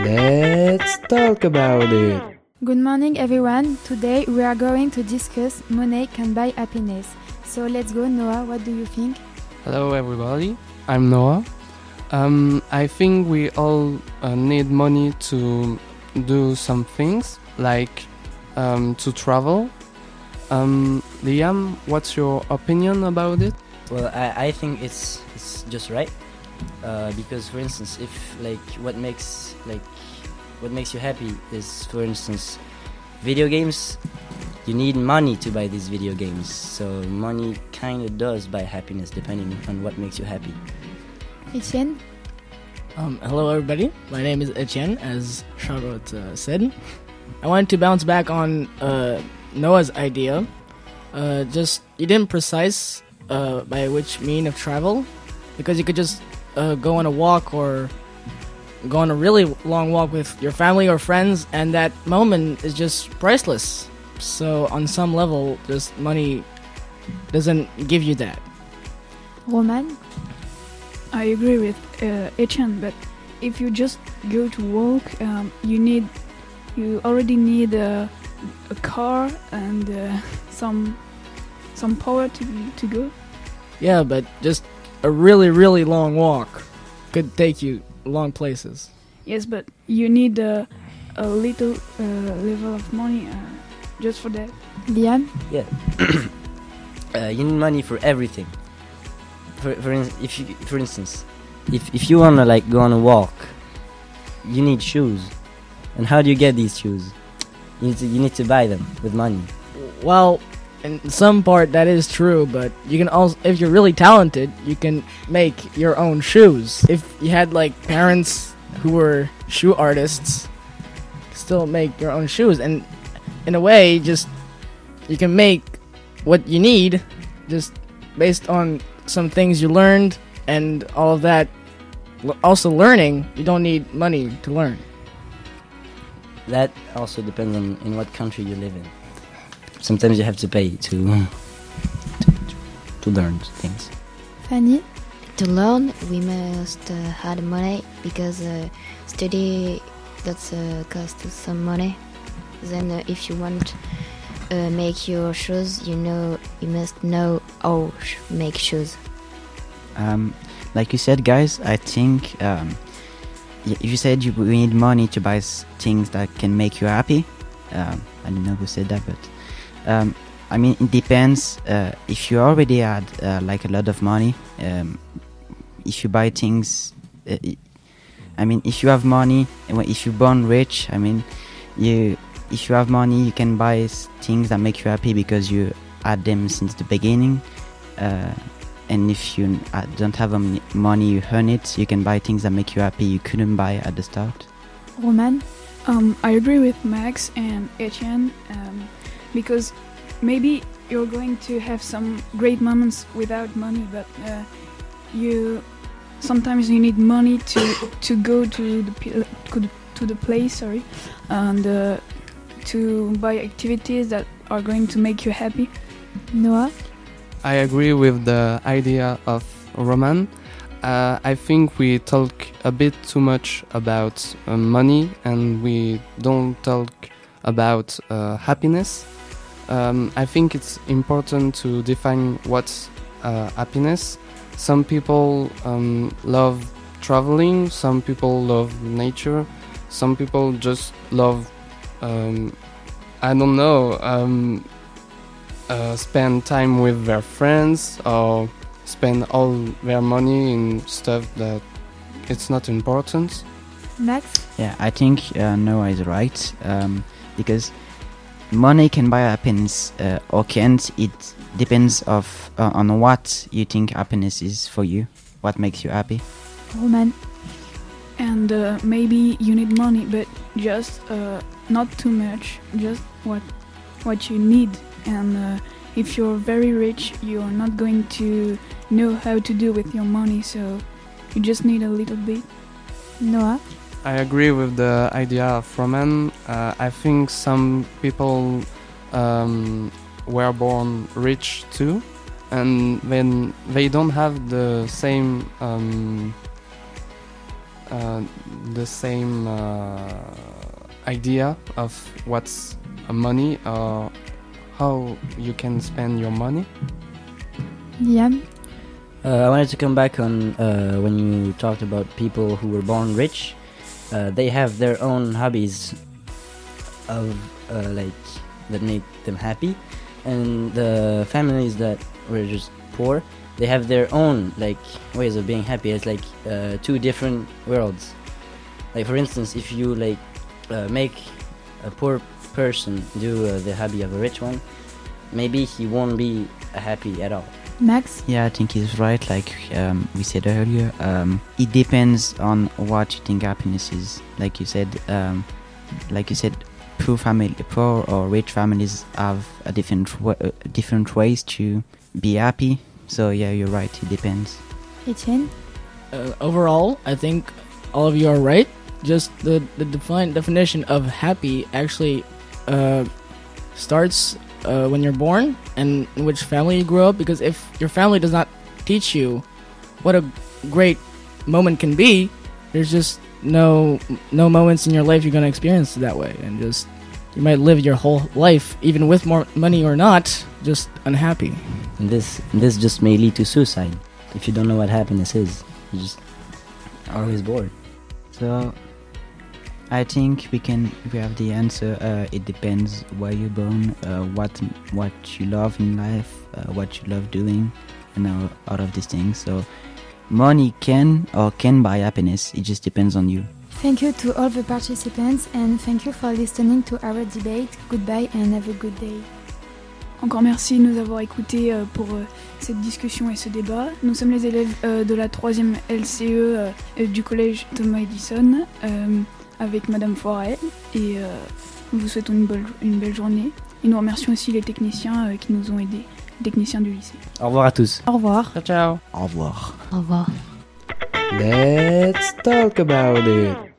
Let's talk about it. Good morning, everyone. Today we are going to discuss money can buy happiness. So let's go, Noah. What do you think? Hello everybody, I'm Noah. I think we all need money to do some things, like to travel. Liam, what's your opinion about it? Well, I think it's just right, because for instance, if what makes you happy is, for instance, video games. You need money to buy these video games, so money kind of does buy happiness depending on what makes you happy. Etienne? Hello everybody, my name is Etienne, as Charlotte said. I wanted to bounce back on Noah's idea. You didn't precise by which mean of travel, because you could just go on a walk or go on a really long walk with your family or friends, and that moment is just priceless. So on some level, just money doesn't give you that. Roman? I agree with Etienne, but if you just go to walk, you already need a car and some power to go. Yeah, but just a really, really long walk could take you long places. Yes, but you need a little level of money just for that. Liam? Yeah, you need money for everything. For instance, if you wanna go on a walk, you need shoes. And how do you get these shoes? You need to buy them with money. Well, in some part that is true, but you can also, if you're really talented, you can make your own shoes. If you had parents who were shoe artists, still make your own shoes, and in a way, just you can make what you need just based on some things you learned and all of that. Also learning, you don't need money to learn. That also depends on in what country you live in. Sometimes you have to pay to learn things. Fanny? To learn, we must have money, because study that's cost some money. Then if you want make your shoes, you must know how make shoes. Like you said, guys, I think if you said we need money to buy things that can make you happy, I don't know who said that, but I mean, it depends. If you already had a lot of money, if you buy things, I mean, if you have money, if you're born rich, I mean, if you have money, you can buy things that make you happy because you had them since the beginning. And if you don't have money, you earn it, you can buy things that make you happy you couldn't buy at the start. Roman? I agree with Max and Etienne, because maybe you're going to have some great moments without money, but sometimes you need money to go to the place, and to buy activities that are going to make you happy. Noah? I agree with the idea of Roman. I think we talk a bit too much about money, and we don't talk about happiness. I think it's important to define what's happiness. Some people love traveling, some people love nature, some people just love, spend time with their friends, or spend all their money in stuff that it's not important. Max? Yeah, I think Noah is right, because money can buy happiness or can't. It depends on what you think happiness is for you, what makes you happy. Roman? And maybe you need money, but just not too much, just what you need. And if you're very rich, you're not going to know how to do with your money, so you just need a little bit. Noah? I agree with the idea of Roman. I think some people were born rich too, and then they don't have the same the same idea of what's money or how you can spend your money? Liam? I wanted to come back on when you talked about people who were born rich. They have their own hobbies of like that make them happy, and the families that were just poor, they have their own like ways of being happy. It's like two different worlds. Like for instance, if you like make a poor person do the hobby of a rich one, maybe he won't be happy at all. Max? Yeah, I think he's right. Like we said earlier, it depends on what you think happiness is. Like you said, poor or rich families have a different ways to be happy. So yeah, you're right. It depends. Etienne? Overall, I think all of you are right. Just the definition of happy actually starts when you're born and in which family you grew up. Because if your family does not teach you what a great moment can be, there's just no moments in your life you're going to experience that way, and just you might live your whole life, even with more money or not, just unhappy. And this just may lead to suicide if you don't know what happiness is. You're just always bored. So I think we have the answer. It depends where you're born, what you love in life, what you love doing, and all of these things. So money can buy happiness. It just depends on you. Thank you to all the participants and thank you for listening to our debate. Goodbye and have a good day. Encore merci de nous avoir écoutés pour cette discussion et ce débat. Nous sommes les élèves de la 3e LCE du collège Thomas Edison avec Madame Forel et nous vous souhaitons une belle journée. Et nous remercions aussi les techniciens qui nous ont aidés, les techniciens du lycée. Au revoir à tous. Au revoir. Ciao, ciao. Au revoir. Au revoir. Let's talk about it.